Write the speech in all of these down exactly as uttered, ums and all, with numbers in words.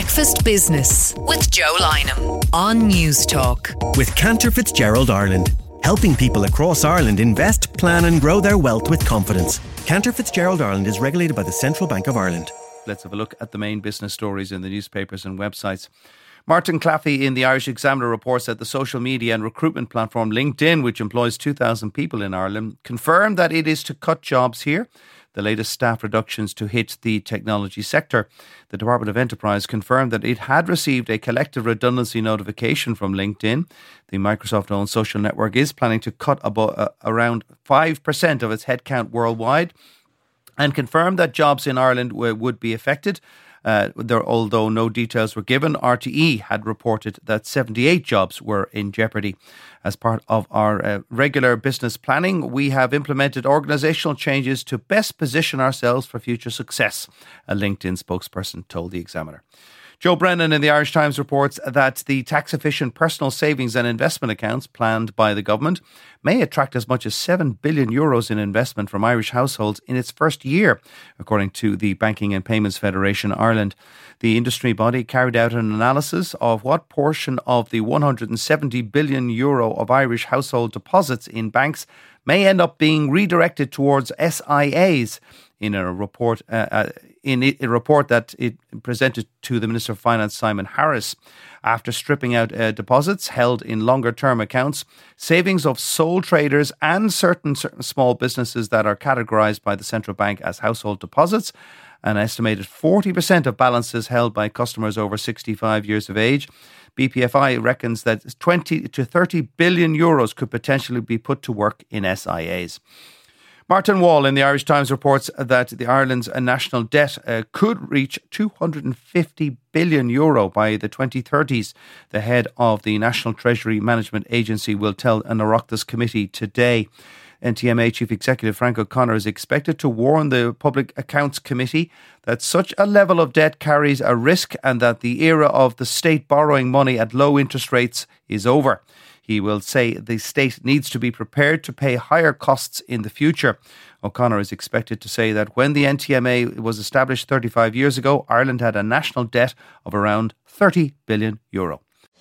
Breakfast Business with Joe Lynham on News Talk. With Cantor Fitzgerald Ireland, helping people across Ireland invest, plan and grow their wealth with confidence. Cantor Fitzgerald Ireland is regulated by the Central Bank of Ireland. Let's have a look at the main business stories in the newspapers and websites. Martin Claffey in the Irish Examiner reports that the social media and recruitment platform LinkedIn, which employs two thousand people in Ireland, confirmed that it is to cut jobs here. The latest staff reductions to hit the technology sector. The Department of Enterprise confirmed that it had received a collective redundancy notification from LinkedIn. The Microsoft-owned social network is planning to cut about, uh, around five percent of its headcount worldwide and confirmed that jobs in Ireland w- would be affected. Uh, there, although no details were given, R T E had reported that seventy-eight jobs were in jeopardy. As part of our uh, regular business planning, we have implemented organisational changes to best position ourselves for future success, a LinkedIn spokesperson told the Examiner. Joe Brennan in the Irish Times reports that the tax-efficient personal savings and investment accounts planned by the government may attract as much as seven billion euros in investment from Irish households in its first year, according to the Banking and Payments Federation Ireland. The industry body carried out an analysis of what portion of the one hundred seventy billion euro of Irish household deposits in banks may end up being redirected towards S I As. In a report, uh, uh, in a report that it presented to the Minister of Finance, Simon Harris, after stripping out uh, deposits held in longer-term accounts, savings of sole traders and certain, certain small businesses that are categorised by the central bank as household deposits, an estimated forty percent of balances held by customers over sixty-five years of age. B P F I reckons that twenty to thirty billion euros could potentially be put to work in S I As. Martin Wall in the Irish Times reports that the Ireland's national debt uh, could reach two hundred fifty billion euro by the twenty thirties. The head of the National Treasury Management Agency will tell an Oireachtas committee today. N T M A Chief Executive Frank O'Connor is expected to warn the Public Accounts Committee that such a level of debt carries a risk and that the era of the state borrowing money at low interest rates is over. He will say the state needs to be prepared to pay higher costs in the future. O'Connor is expected to say that when the N T M A was established thirty-five years ago, Ireland had a national debt of around thirty billion euro.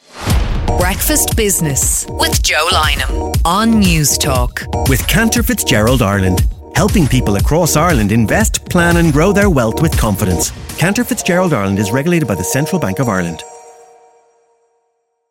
Breakfast Business with Joe Lynham on News Talk. With Cantor Fitzgerald Ireland, helping people across Ireland invest, plan and grow their wealth with confidence. Cantor Fitzgerald Ireland is regulated by the Central Bank of Ireland.